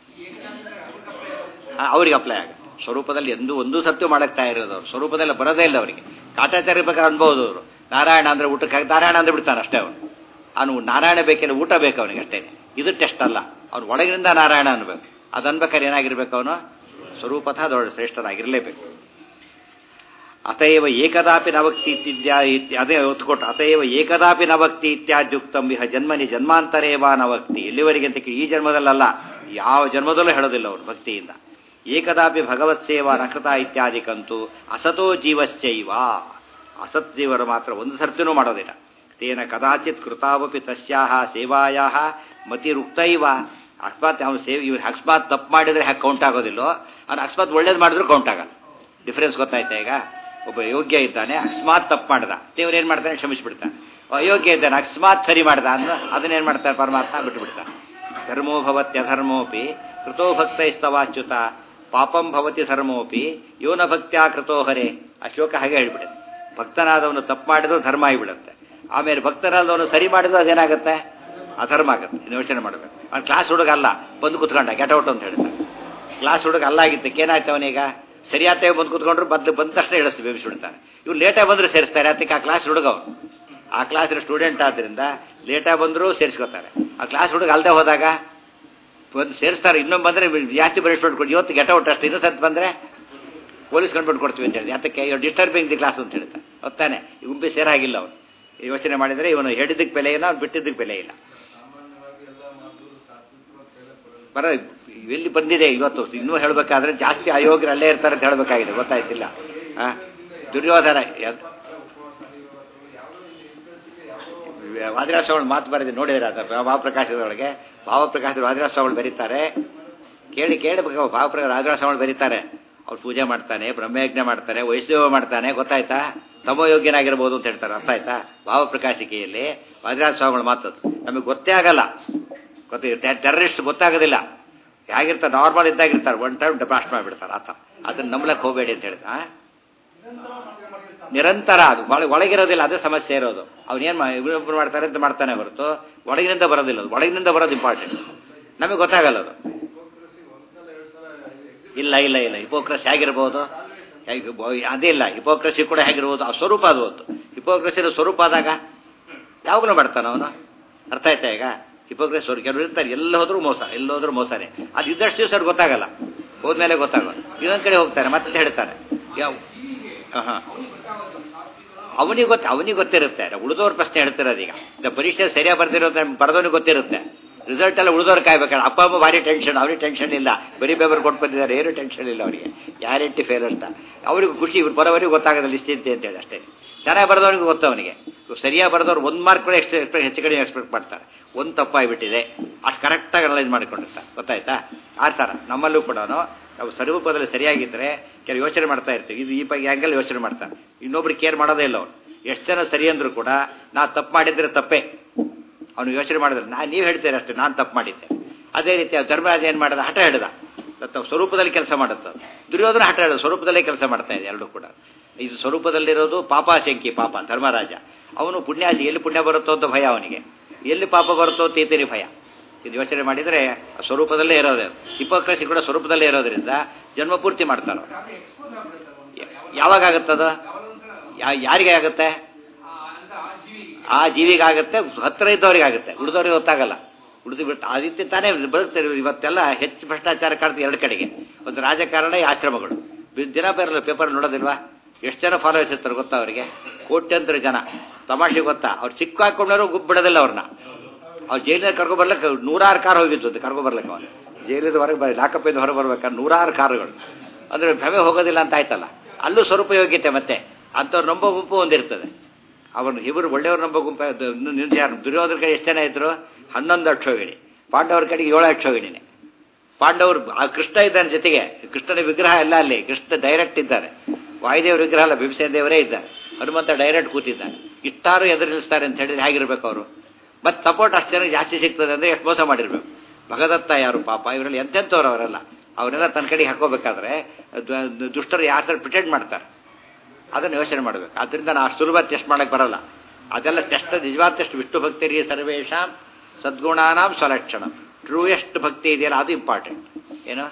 ಅವ್ರಿಗೆ ಅಪ್ಲೈ ಆಗ ಸ್ವರೂಪದಲ್ಲಿ ಒಂದು ಸತ್ಯ ಮಾಡಕ್ತಾ ಇರೋದು. ಅವ್ರು ಸ್ವರೂಪದಲ್ಲಿ ಬರೋದೇ ಇಲ್ಲ ಅವರಿಗೆ. ಕಾಟಾಚಾರ್ಯ ಬೇಕಾದ್ರೆ ಅನ್ಬೋದು ಅವರು. ನಾರಾಯಣ ಅಂದ್ರೆ ಊಟಕ್ಕೆ ನಾರಾಯಣ ಅಂದ್ರೆ ಬಿಡ್ತಾನೆ ಅಷ್ಟೇ. ಅವನು ನಾರಾಯಣ ಬೇಕೇನು ಊಟ ಬೇಕು ಅವನಿಗೆ ಅಷ್ಟೇ. ಇದು ಟೆಸ್ಟ್ ಅಲ್ಲ. ಅವ್ನು ಒಳಗಿನಿಂದ ನಾರಾಯಣ ಅನ್ಬೇಕು. ಅದು ಅನ್ಬೇಕಾದ್ರೆ ಏನಾಗಿರ್ಬೇಕು? ಅವನು ಸ್ವರೂಪತಃ ದೊಡ್ಡ ಶ್ರೇಷ್ಠನಾಗಿರಲೇಬೇಕು. ಅತಯವ ಏಕದಾಪಿ ನವಕ್ತಿ ಅದೇ ಒತ್ತುಕೊಟ್ಟು ಅತಯವ ಏಕದಾಪಿ ನವಕ್ತಿ ಇತ್ಯಾದ್ಯುಕ್ತಂ ಇಹ ಜನ್ಮನಿ ಜನ್ಮಾಂತರೇವಾ ನವಕ್ತಿ. ಎಲ್ಲಿವರೆಗೆ ಅಂತ ಈ ಜನ್ಮದಲ್ಲಲ್ಲ, ಯಾವ ಜನ್ಮದಲ್ಲೂ ಹೇಳೋದಿಲ್ಲ ಅವರು ಭಕ್ತಿಯಿಂದ. ಏಕದಾಪಿ ಭಗವತ್ ಸೇವಾ ನಕೃತ ಇತ್ಯಾದಿಕಂತೂ ಅಸತೋ ಜೀವಶ್ಚೈವ. ಅಸತ್ ಜೀವರು ಮಾತ್ರ ಒಂದು ಸರ್ತಿನೂ ಮಾಡೋದಿಲ್ಲ. ತೇನ ಕದಾಚಿತ್ ಕೃತಾವಪಿ ತಸ್ಯಾಹ ಸೇವಾಯಾಹ ಮತಿರುಕ್ತೈವ. ಅಕಸ್ಮಾತ್ ಅವನು ಇವ್ರು ಅಕಸ್ಮಾತ್ ತಪ್ಪು ಮಾಡಿದ್ರೆ ಹ್ಯಾಕೆ ಕೌಂಟ್ ಆಗೋದಿಲ್ಲೋ, ಅವ್ನು ಅಕಸ್ಮಾತ್ ಒಳ್ಳೇದು ಮಾಡಿದ್ರು ಕೌಂಟ್ ಆಗಲ್ಲ. ಡಿಫ್ರೆನ್ಸ್ ಗೊತ್ತಾಯ್ತಾ? ಈಗ ಒಬ್ಬ ಯೋಗ್ಯ ಇದ್ದಾನೆ, ಅಕಸ್ಮಾತ್ ತಪ್ಪು ಮಾಡ್ದ, ದೇವ್ರು ಏನು ಮಾಡ್ತಾನೆ? ಕ್ಷಮಿಸ್ಬಿಡ್ತಾನೆ. ಅಯೋಗ್ಯ ಇದ್ದಾನೆ, ಅಕಸ್ಮಾತ್ ಸರಿ ಮಾಡ್ದ ಅಂದ್ರೆ ಅದನ್ನೇನು ಮಾಡ್ತಾರೆ? ಪರಮಾತ್ಮ ಬಿಟ್ಟುಬಿಡ್ತಾನೆ. ಧರ್ಮೋ ಭವತ್ಯಧರ್ಮೋಪಿ ಕೃತೋ ಭಕ್ತೈಸ್ತವಾಚ್ಯುತ ಪಾಪಂ ಭವತಿ ಧರ್ಮೋಪಿ ಯೋನ ಭಕ್ತ್ಯಾ ಕೃತೋ ಹರೇ. ಆ ಶ್ಲೋಕ ಹಾಗೆ ಹೇಳ್ಬಿಡುತ್ತೆ. ಭಕ್ತನಾದವನು ತಪ್ಪು ಮಾಡಿದ್ರು ಧರ್ಮ ಆಗಿಬಿಡುತ್ತೆ. ಆಮೇಲೆ ಭಕ್ತನಾದವನು ಸರಿ ಮಾಡಿದ್ರು ಅದೇನಾಗುತ್ತೆ? ಅಧರ್ಮ ಆಗುತ್ತೆ. ಇನ್ನು ಯೋಚನೆ ಮಾಡಬೇಕು. ಅವ್ನು ಕ್ಲಾಸ್ ಹುಡುಗ ಅಲ್ಲ, ಬಂದು ಕುತ್ಕೊಂಡ ಗೆಟ್ ಔಟ್ ಅಂತ ಹೇಳ್ತಾರೆ. ಕ್ಲಾಸ್ ಹುಡುಗ ಅಲ್ಲ ಆಗಿದ್ದಕ್ಕೆ ಏನಾಯ್ತು ಅವನೀಗ? ಸರಿಯಾದ ಬಂದು ಕುತ್ಕೊಂಡ್ರು ಬಂದ ತಕ್ಷಣ ಹೇಳಿಸ್ತೀವಿ ಬೇಬಿಸ್ಬಿಡ್ತಾನೆ. ಇವ್ರು ಲೇಟಾಗಿ ಬಂದರೂ ಸೇರಿಸ್ತಾರೆ. ಅದಕ್ಕೆ ಆ ಕ್ಲಾಸ್ ಹುಡುಗ ಅವನು ಆ ಕ್ಲಾಸಿನ ಸ್ಟೂಡೆಂಟ್ ಆದ್ದರಿಂದ ಲೇಟಾಗಿ ಬಂದರೂ ಸೇರಿಸ್ಕೋತಾರೆ. ಆ ಕ್ಲಾಸ್ ಹುಡುಗ ಅಲ್ಲದೆ ಹೋದಾಗ ಬಂದು ಸೇರಿಸ್ತಾರೆ. ಇನ್ನೊಂದು ಬಂದರೆ ಜಾಸ್ತಿ ಬರೆಸ್ಬಿಟ್ಟು ಕೊಡಿ, ಇವತ್ತು ಗೆಟ್ ಔಟ್ ಅಷ್ಟು, ಇನ್ನೊಂದು ಸತ್ತು ಬಂದರೆ ಪೊಲೀಸ್ ಕಂಡ್ಬಿಟ್ಟು ಕೊಡ್ತೀವಿ ಅಂತ ಹೇಳಿ. ಅದಕ್ಕೆ ಇವ್ರು ಡಿಸ್ಟರ್ಬಿಂಗ್ ದಿ ಕ್ಲಾಸ್ ಅಂತ ಹೇಳ್ತಾರೆ. ಹೊತ್ತಾನೆ ಈ ಗುಂಪಿ ಸೇರಾಗಿಲ್ಲ ಅವನು. ಯೋಚನೆ ಮಾಡಿದರೆ ಇವನು ಹೇಳಿದ್ದಕ್ಕೆ ಬೆಲೆ ಇಲ್ಲ, ಅವ್ನು ಬಿಟ್ಟಿದ್ದಕ್ಕೆ ಬೆಲೆ ಇಲ್ಲ. ಬರ ಎಲ್ಲಿ ಬಂದಿದೆ ಇವತ್ತು ಇನ್ನೂ ಹೇಳಬೇಕಾದ್ರೆ ಜಾಸ್ತಿ ಅಯೋಗ್ಯರು ಅಲ್ಲೇ ಇರ್ತಾರೆ ಅಂತ ಹೇಳಬೇಕಾಗಿದೆ. ಗೊತ್ತಾಯ್ತಿಲ್ಲ? ದುರ್ಯೋಧನ ವಾದಿರಾಜಸ್ವಾಮಿ ಮಾತು ಬರೆದಿದೆ ನೋಡಿದ್ರೆ, ಅದು ಭಾವಪ್ರಕಾಶದೊಳಗೆ ಭಾವಪ್ರಕಾಶದ ವಾದಿರಾಜಸ್ವಾಮಿ ಬರೀತಾರೆ. ಕೇಳಬೇಕು. ವಾದಿರಾಜಸ್ವಾಮಿ ಬರೀತಾರೆ. ಅವ್ರು ಪೂಜೆ ಮಾಡ್ತಾನೆ, ಬ್ರಹ್ಮಯಜ್ಞ ಮಾಡ್ತಾನೆ, ವೈಷ್ಣವ ಮಾಡ್ತಾನೆ. ಗೊತ್ತಾಯ್ತಾ? ತಮೋಯೋಗ್ಯನಾಗಿರ್ಬೋದು ಅಂತ ಹೇಳ್ತಾರೆ. ಅರ್ಥ ಆಯ್ತಾ? ಭಾವಪ್ರಕಾಶಿಕೆಯಲ್ಲಿ ವಾದಿರಾಜಸ್ವಾಮಿಗಳ ಮಾತದು ನಮಗೆ ಗೊತ್ತೇ ಆಗಲ್ಲ. ಟೆರರಿಸ್ಟ್ ಗೊತ್ತಾಗೋದಿಲ್ಲ. ಹೇಗಿರ್ತಾರೆ? ನಾರ್ಮಲ್ ಇದ್ದಾಗಿರ್ತಾರೆ. ಒನ್ ಟೈಮ್ ಬ್ಲಾಸ್ಟ್ ಮಾಡಿಬಿಡ್ತಾರೆ. ಅದನ್ನ ನಂಬಲಕ್ಕೆ ಹೋಗಬೇಡಿ ಅಂತ ಹೇಳ್ತಾ ನಿರಂತರ ಅದು ಒಳಗಿರೋದಿಲ್ಲ. ಅದೇ ಸಮಸ್ಯೆ ಇರೋದು. ಅವನೇನು ಇನ್ನೊಬ್ರು ಮಾಡ್ತಾರೆ ಅಂತ ಮಾಡ್ತಾನೆ ಹೊರತು ಒಳಗಿನಿಂದ ಬರೋದಿಲ್ಲ. ಅದು ಒಳಗಿನಿಂದ ಬರೋದು ಇಂಪಾರ್ಟೆಂಟ್. ನಮಗೆ ಗೊತ್ತಾಗಲ್ಲ ಅದು. ಇಲ್ಲ ಹಿಪೋಕ್ರಸಿ ಹೇಗಿರ್ಬೋದು? ಅದೇ ಇಲ್ಲ. ಹಿಪೋಕ್ರಸಿ ಕೂಡ ಹೇಗಿರ್ಬೋದು? ಆ ಸ್ವರೂಪ ಅದು ಹೊತ್ತು. ಹಿಪೋಕ್ರಸಿನ ಸ್ವರೂಪ ಆದಾಗ ಯಾವಾಗಲೂ ಮಾಡ್ತಾನೆ ಅವನು. ಅರ್ಥ ಆಯ್ತಾ? ಈಗ ಹಿಪೋಕ್ರಸಿ ಸ್ವರೂಪ ಕೆಲವರು ಇರ್ತಾರೆ, ಎಲ್ಲ ಹೋದ್ರೂ ಮೋಸ, ಎಲ್ಲೋದ್ರೂ ಮೋಸನೇ. ಅದು ಇದ್ದಷ್ಟು ದಿವಸ ಅವ್ರು ಗೊತ್ತಾಗಲ್ಲ, ಹೋದ್ಮೇಲೆ ಗೊತ್ತಾಗಲ್ಲ. ಇನ್ನೊಂದು ಕಡೆ ಹೋಗ್ತಾನೆ ಮತ್ತೆ ಹೇಳ್ತಾನೆ. ಅವನಿಗೆ ಗೊತ್ತಿರುತ್ತೆ. ಉಳಿದವ್ರ ಪ್ರಶ್ನೆ ಹೇಳ್ತಿರೋದು. ಈಗ ಪರೀಕ್ಷೆ ಸರಿಯಾಗಿ ಬರ್ದಿರೋದು ಬರೆದವನಿಗೆ ಗೊತ್ತಿರುತ್ತೆ. ರಿಸಲ್ಟ್ ಎಲ್ಲ ಉಳಿದವ್ರು ಕಾಯ್ಬೇಕಲ್ಲ. ಅಪ್ಪ ಅಮ್ಮ ಭಾರಿ ಟೆನ್ಷನ್, ಅವ್ರಿಗೆ ಟೆನ್ಷನ್ ಇಲ್ಲ, ಬರೀ ಪೇಪರ್ ಕೊಟ್ಟು ಬಂದಿದ್ದಾರೆ, ಏನು ಟೆನ್ಷನ್ ಇಲ್ಲ ಅವರಿಗೆ, ಗ್ಯಾರಂಟಿ ಫೇಲ್ ಅಂತ. ಅವ್ರಿಗೂ ಖುಷಿ, ಇವ್ರು ಬರೋವರೆಗೂ ಗೊತ್ತಾಗೋದಿಲ್ಲ ನಿಶ್ಚಿಂತೆ ಅಂತೇಳಿ ಅಷ್ಟೇ. ಚೆನ್ನಾಗಿ ಬರೆದವ್ರಿಗೆ ಗೊತ್ತು ಅವನಿಗೆ. ಸರಿಯಾಗಿ ಬರೆದವ್ರು 1 ಮಾರ್ಕ್ ಕೂಡ ಹೆಚ್ಚು ಕಡಿಮೆ ಎಕ್ಸ್ಪೆಕ್ಟ್ ಮಾಡ್ತಾರೆ. ಒಂದು ತಪ್ಪಾಗಿಬಿಟ್ಟಿದೆ, ಅಷ್ಟು ಕರೆಕ್ಟಾಗಿ ಅನಲೈಸ್ ಮಾಡಿಕೊಂಡಿರ್ತಾರೆ. ಗೊತ್ತಾಯ್ತಾ? ಆ ಥರ ನಮ್ಮಲ್ಲೂ ಕೂಡ ನಾವು ಸ್ವರೂಪದಲ್ಲಿ ಸರಿಯಾಗಿದ್ದರೆ ಕೆಲವು ಯೋಚನೆ ಮಾಡ್ತಾ ಇರ್ತೀವಿ, ಇದು ಈ ಬಗ್ಗೆ ಆ್ಯಂಗಲ್ ಯೋಚನೆ ಮಾಡ್ತಾರೆ. ಇನ್ನೊಬ್ರು ಕೇರ್ ಮಾಡೋದೇ ಇಲ್ಲ ಅವ್ರು. ಎಷ್ಟು ಜನ ಸರಿ ಅಂದರೂ ಕೂಡ ನಾ ತಪ್ಪು ಮಾಡಿದರೆ ತಪ್ಪೇ, ಅವನು ಯೋಚನೆ ಮಾಡಿದ್ರೆ ನೀವು ಹೇಳ್ತೀರ ಅಷ್ಟೇ, ನಾನು ತಪ್ಪು ಮಾಡಿದ್ದೆ. ಅದೇ ರೀತಿ ಧರ್ಮರಾಜ ಏನು ಮಾಡಿದ, ಹಠ ಹಿಡಿದ. ಸ್ವರೂಪದಲ್ಲಿ ಕೆಲಸ ಮಾಡುತ್ತೆ. ದುರ್ಯೋಧನ ಹಠ ಹಿಡಿದ, ಸ್ವರೂಪದಲ್ಲೇ ಕೆಲಸ ಮಾಡ್ತಾ ಇದೆ ಎರಡೂ ಕೂಡ. ಇದು ಸ್ವರೂಪದಲ್ಲಿರೋದು ಪಾಪಾಶಂಕಿ ಪಾಪ ಧರ್ಮರಾಜ. ಅವನು ಪುಣ್ಯಾಶಿ, ಎಲ್ಲಿ ಪುಣ್ಯ ಬರುತ್ತೋ ಅಂತ ಭಯ ಅವನಿಗೆ, ಎಲ್ಲಿ ಪಾಪ ಬರುತ್ತೋ ಅಂತ ಈತನಿ ಭಯ. ಇದು ಯೋಚನೆ ಮಾಡಿದರೆ ಸ್ವರೂಪದಲ್ಲೇ ಇರೋದೇ. ಹಿಪೋಕ್ರಸಿ ಕೂಡ ಸ್ವರೂಪದಲ್ಲೇ ಇರೋದ್ರಿಂದ ಜನ್ಮಪೂರ್ತಿ ಮಾಡ್ತಾರೋ. ಯಾವಾಗತ್ತದ, ಯಾರಿಗೆ ಆಗುತ್ತೆ? ಆ ಜೀವಿಗಾಗುತ್ತೆ, ಹತ್ತಿರ ಇದ್ದವ್ರಿಗಾಗುತ್ತೆ, ಉಳಿದವ್ರಿಗೆ ಗೊತ್ತಾಗಲ್ಲ. ಉಳಿದು ಬಿಟ್ಟು ಆದಿತ್ಯ ತಾನೇ ಬದುಕ್ತಾರೆ. ಇವತ್ತೆಲ್ಲ ಹೆಚ್ಚು ಭ್ರಷ್ಟಾಚಾರ ಕಾಡ್ತೀವಿ ಎರಡು ಕಡೆಗೆ. ಒಂದು ರಾಜಕಾರಣ, ಈ ಆಶ್ರಮಗಳು. ದಿನ ಪೇಪರ್ ನೋಡೋದಿಲ್ವಾ? ಎಷ್ಟು ಜನ ಫಾಲೋವರ್ಸ್ ಇರ್ತಾರೆ ಗೊತ್ತಾ ಅವರಿಗೆ? ಕೋಟ್ಯಂತರ ಜನ. ತಮಾಷೆ ಗೊತ್ತಾ? ಅವ್ರು ಚಿಕ್ಕ ಹಾಕೊಂಡವರು ಗುಬ್ಬ ಬಿಡೋದಿಲ್ಲ ಅವ್ರನ್ನ. ಅವ್ರು ಜೈಲಿನಲ್ಲಿ ಕರ್ಕೊಬರ್ಲಿಕ್ಕೆ 100 ಕಾರ್ ಹೋಗಿತ್ತು ಕರ್ಕೊಬರ್ಲಿಕ್ಕೆ. ಅವನು ಜೈಲಿಂದ ಹೊರಗೆ ಲಾಕಪ್ಪಿಂದ ಹೊರಗೆ ಬರ್ಬೇಕಾದ್ರೆ 100 ಕಾರುಗಳು. ಅಂದರೆ ಭ್ರಮೆ ಹೋಗೋದಿಲ್ಲ ಅಂತ ಆಯ್ತಲ್ಲ. ಅಲ್ಲೂ ಸ್ವಲ್ಪ ಯೋಗ್ಯತೆ ಮತ್ತೆ ಅಂಥವ್ರು ನಂಬೋ ಗುಂಪು ಒಂದಿರ್ತದೆ. ಅವನು ಇವರು ಒಳ್ಳೆಯವ್ರು ನಂಬೋ ಗುಂಪು. ಯಾರು ದುರ್ಯೋಧನ ಕಡೆ ಎಷ್ಟು ಜನ ಇದ್ರು? 11 ಅಕ್ಷೋಹಿಣಿ. ಪಾಂಡವರ ಕಡೆಗೆ 7 ಅಕ್ಷೋಹಿಣಿನೇ. ಪಾಂಡವರು ಕೃಷ್ಣ ಇದ್ದಾನೆ ಜೊತೆಗೆ. ಕೃಷ್ಣನ ವಿಗ್ರಹ ಎಲ್ಲ ಅಲ್ಲಿ. ಕೃಷ್ಣ ಡೈರೆಕ್ಟ್ ಇದ್ದಾರೆ. ವಾಯುದೇವ್ರ ವಿಗ್ರಹ ಅಲ್ಲ, ಭೀಮಸೇನ ದೇವರೇ ಇದ್ದಾರೆ. ಹನುಮಂತ ಡೈರೆಕ್ಟ್ ಕೂತಿದ್ದಾನೆ. ಇಷ್ಟಾರು ಎದುರು ನಿಲ್ಲಿಸ್ತಾರೆ ಅಂತ ಹೇಳಿದ್ರೆ ಹೇಗಿರ್ಬೇಕು ಅವರು? ಮತ್ತು ಸಪೋರ್ಟ್ ಅಷ್ಟು ಜನ ಜಾಸ್ತಿ ಸಿಗ್ತದೆ ಅಂದರೆ ಎಷ್ಟು ಮೋಸ ಮಾಡಿರ್ಬೇಕು. ಭಗದತ್ತ ಯಾರು ಪಾಪ, ಇವರಲ್ಲಿ ಎಂತೆಂಥವ್ರು ಅವರೆಲ್ಲ. ಅವರೆಲ್ಲ ತನ್ನ ಕಡೆಗೆ ಹಾಕೋಬೇಕಾದ್ರೆ ದುಷ್ಟರು ಯಾವ ಥರ ಪ್ರಿಟೆಂಡ್ ಮಾಡ್ತಾರೆ ಅದನ್ನು ಯೋಚನೆ ಮಾಡಬೇಕು. ಆದ್ದರಿಂದ ನಾವು ಅಷ್ಟು ಸುಲಭ ಟೆಸ್ಟ್ ಮಾಡೋಕ್ಕೆ ಬರೋಲ್ಲ. ಅದೆಲ್ಲ ಟೆಸ್ಟ್, ನಿಜವಾದ ಟೆಸ್ಟ್. ವಿಷ್ಣು ಭಕ್ತರಿಗೆ ಸರ್ವೇಶಾಂ ಸದ್ಗುಣಾನಾಂ ಸ್ವಲಕ್ಷಣ. ಟ್ರೂಯೆಸ್ಟ್ ಭಕ್ತಿ ಇದೆಯಲ್ಲ ಅದು ಇಂಪಾರ್ಟೆಂಟ್. ಏನು?